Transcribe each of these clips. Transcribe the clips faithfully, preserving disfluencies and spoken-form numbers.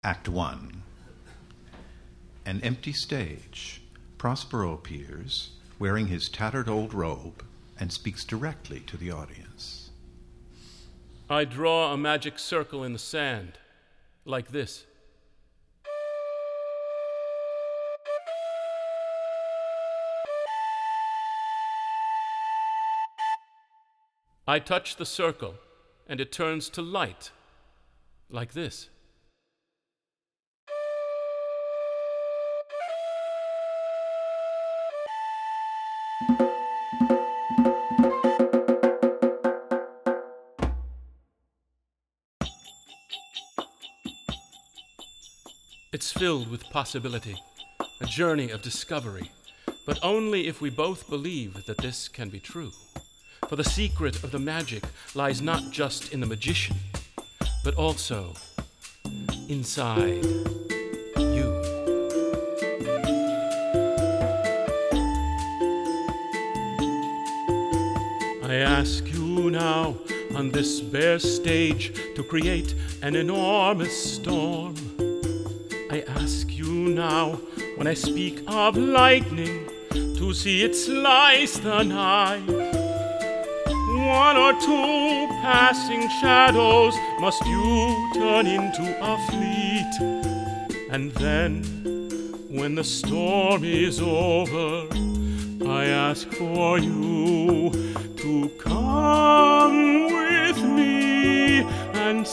Act one. An empty stage. Prospero appears, wearing his tattered old robe, and speaks directly to the audience. I draw a magic circle in the sand, like this. I touch the circle, and it turns to light, like this. It's filled with possibility, a journey of discovery, but only if we both believe that this can be true. For the secret of the magic lies not just in the magician, but also inside you. I ask you now on this bare stage to create an enormous storm. I ask you now, when I speak of lightning, to see it slice the night. One or two passing shadows must you turn into a fleet. And then, when the storm is over, I ask for you to come with me and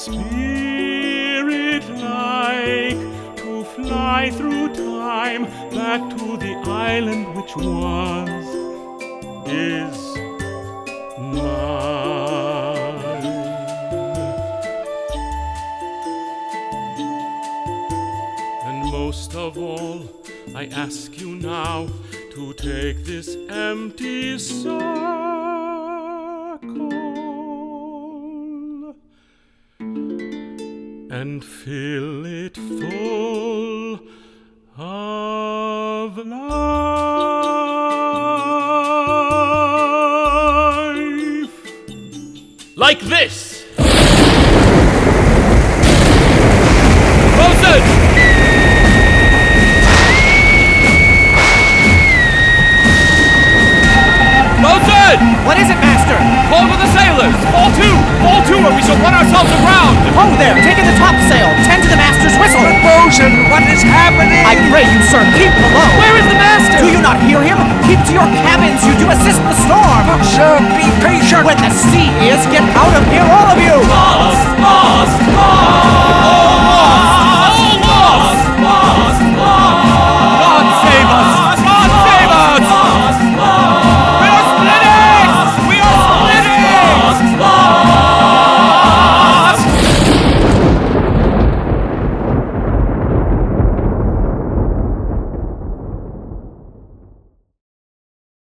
spirit-like fly through time back to the island which was, is mine. And most of all, I ask you now to take this empty circle and fill it full of life. Like this. Moses! Moses! What is it, Master? Call to the sailors! Fall to! Fall to, or we shall run ourselves aground! Ho there! Taking the topsail! Tend to the master's whistle! Bosun, what is happening? I pray you, sir, keep below! Where is the master? Do you not hear him? Keep to your cabins! You do assist the storm! Sir, be patient! When the sea is, get out of here, all of you! Lost! Lost! Lost!